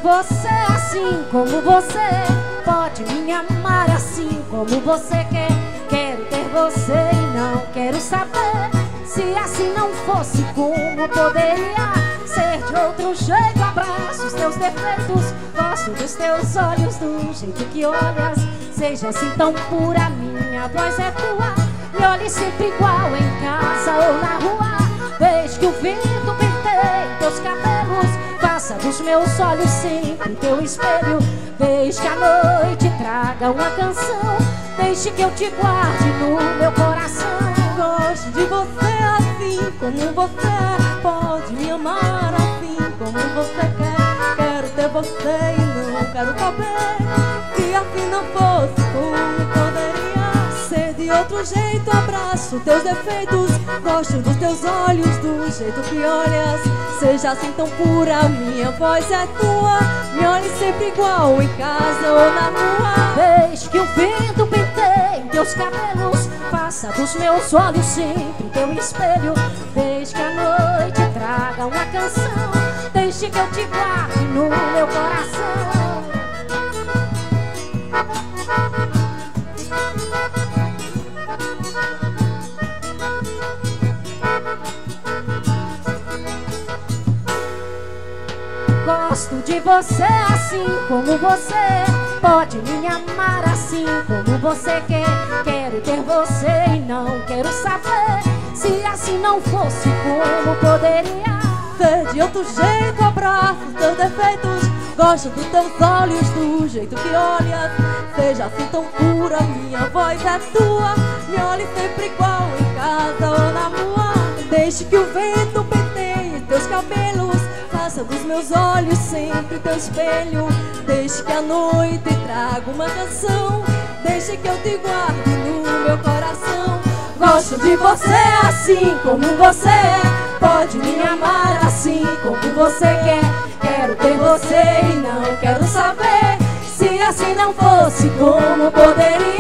você assim como você é. Pode me amar assim como você quer. Quero ter você e não quero saber. Se assim não fosse, como poderia ser de outro jeito? Abraço os teus defeitos, gosto dos teus olhos, do jeito que olhas. Seja assim tão pura, minha voz é tua. Me olhe sempre igual em casa ou na rua. Desde que o vento penteie teus cabelos, faça dos meus olhos sempre teu espelho. Desde que a noite traga uma canção, deixe que eu te guarde no meu coração. Gosto de você assim como você é. Pode me amar assim como você quer. Quero ter você e não quero saber. Se assim não fosse, como poderia ser de outro jeito? Abraço teus defeitos, gosto dos teus olhos, do jeito que olhas. Seja assim tão pura, minha voz é tua. Me olhe sempre igual em casa ou na rua. Desde que o vento penteie teus cabelos, faça dos meus olhos sempre teu espelho. Desde que a noite traga uma canção, deixe que eu te guarde no meu coração. Gosto de você assim como você é. Pode me amar assim como você quer. Quero ter você e não quero saber. Se assim não fosse, como poderia ser de outro jeito? Abraço os teus defeitos, gosto dos teus olhos, do jeito que olhas. Seja assim tão pura, minha voz é tua. Me olhe sempre igual em casa ou na rua. Deixe que o vento penteie teus cabelos, faça dos meus olhos sempre teu espelho. Deixe que a noite traga uma canção, deixe que eu te guarde no meu coração. Gosto de você assim como você é. Pode me amar assim como você quer. Quero ter você e não quero saber. Se assim não fosse, como poderia